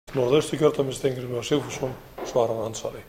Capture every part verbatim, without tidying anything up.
Norðausturkjördæmis Steingrímur Sigfússon svarar andsvari.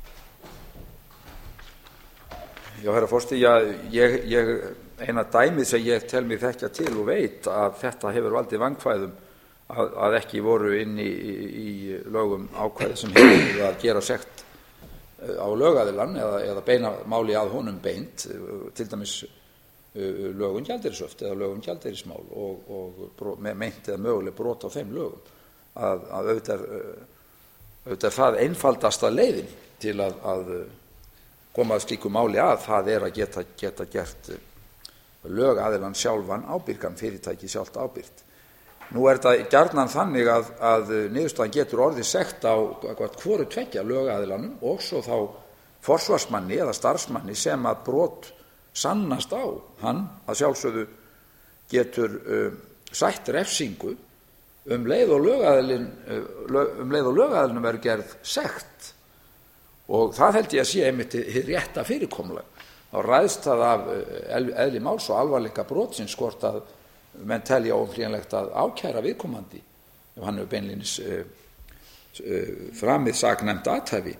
Já, herra forseti, já, ég, ég, eina dæmið sem ég tel mig þekkja til og veit að þetta hefur valdið vandkvæðum að, að ekki voru inn í, í, í lögum ákvæði sem hefur að gera sekt á lögaðilann eða, eða beina máli að honum beint, til dæmis lögum gjaldeyrisöft eða lögum gjaldeyrismál og, og meint eða möguleg brot á þeim lögum. Að, að auðvitað, auðvitað er það einfaldasta leiðin til að, að koma að slíku máli að það er að geta, geta gert lögaðilann sjálfan ábyrgan, fyrirtæki sjálft ábyrgt. Nú er þetta gjarnan þannig að, að niðurstaðan getur orðið sekt á hvoru tveggja lögaðilanum og svo þá forsvarsmanni eða starfsmanni sem að brot sannast á. Hann að sjálfsögðu getur uh, sætt refsingu um leið og lögaðilin um leið og lögaðilinum verður gerð sekt, og það held ég að sé einmitt hið rétta fyrirkomulag. Þá ræðst það af eðli máls og alvarleika brotsins hvort að menn telja óumflýjanlegt að ákæra viðkomandi ef hann hefur beinlínis uh, uh, framið saknæmt athæfi.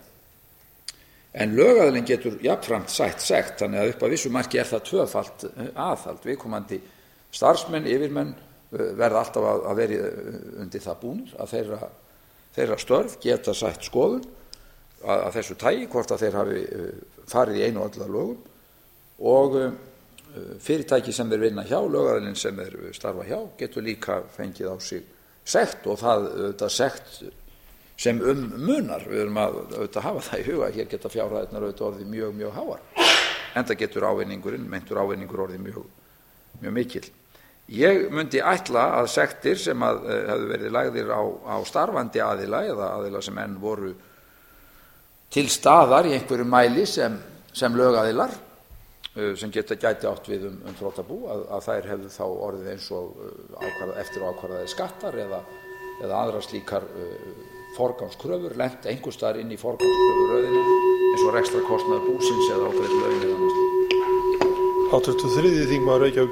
En lögaðilinn getur jafnframt sætt sekt, þannig að upp að vissu marki er það tvöfalt aðhald. Viðkomandi starfsmenn, yfirmenn verða alltaf að, að veri undir það búnir að þeirra, þeirra störf geta sætt skoðun að, að þessu tagi, hvort að þeir hafi farið í einu og öllu að lögum, og fyrirtæki sem þeir vinna hjá, lögaðilinn sem þeir starfa hjá, getur líka fengið á sig sekt, og það auðvitað sekt sem um munar. Við erum að auðvitað hafa það í huga, hér geta fjárhæðirnar auðvitað orðið mjög, mjög háar, enda getur ávinningurinn, meintur ávinningur orðið mjög, mjög mikill. Ég myndi ætla að sektir sem að uh, hefðu verið lagðir á, á starfandi aðila eða aðila sem enn voru til staðar í einhverju mæli sem, sem lögaðilar uh, sem geta gæti átt við um, um þrotabú, að, að þær hefðu þá orðið eins og uh, ákvarða, eftir ákvarðaði skattar eða, eða aðra slíkar uh, forgangskröfur, lent einhvers staðar inn í forgangskröfurröðinni eins og rekstrakostnaður búsins eða ákveðið laun eða annars slíkt. Háttvirtur þriðji þingmaður Reykjavík